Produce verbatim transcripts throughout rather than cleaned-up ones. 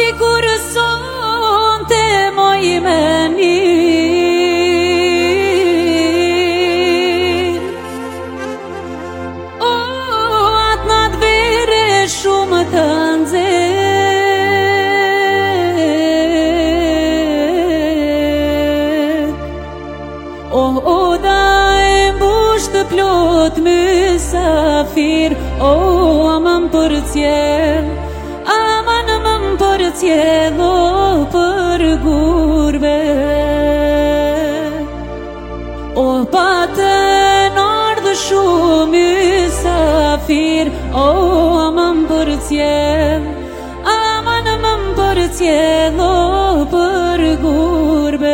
kur sonte moj me mirë. O, atë natë vere shumë të nxehtë. O, oda e mbusht të plot mysafir. O, aman për cjell, aman aman për cjell, o për gurbe. O, patën ardhë shumë mysafir. O, aman për cjell, aman aman për cjell, o për gurbe.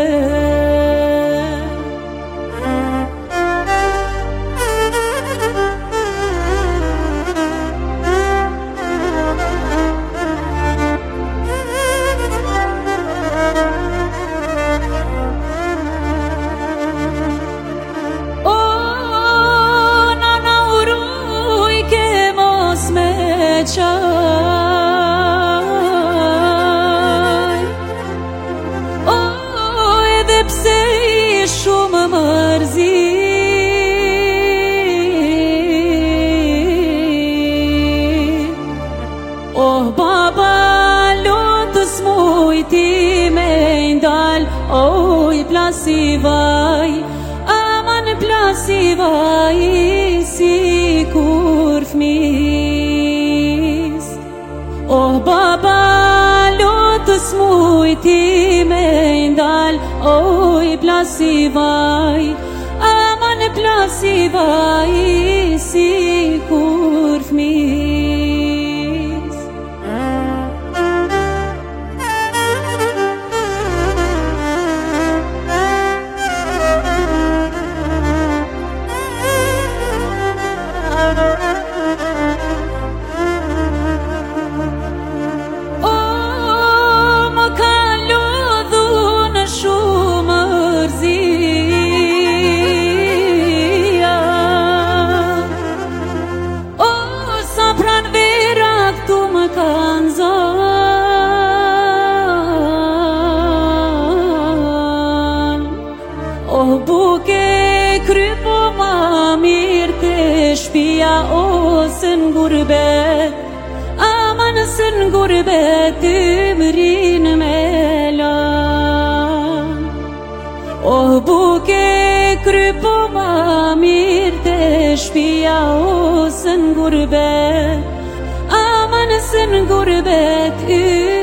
Qaj, o, edhe pse i shumë mërzi, o, baba lotës mujti me ndal. O, i plasi vaj, aman plasi vaj, si kur fmis. O, baba lotës mujti me ndal. O, i plasi vaj, aman plasi vaj, si kur fmis. O, buke krypo ma mirë të shpia. O, së n'gurbet, aman së n'gurbet, të mërin me lan. O, buke krypo ma mirë të shpia. O, së n'gurbet, aman së n'gurbet,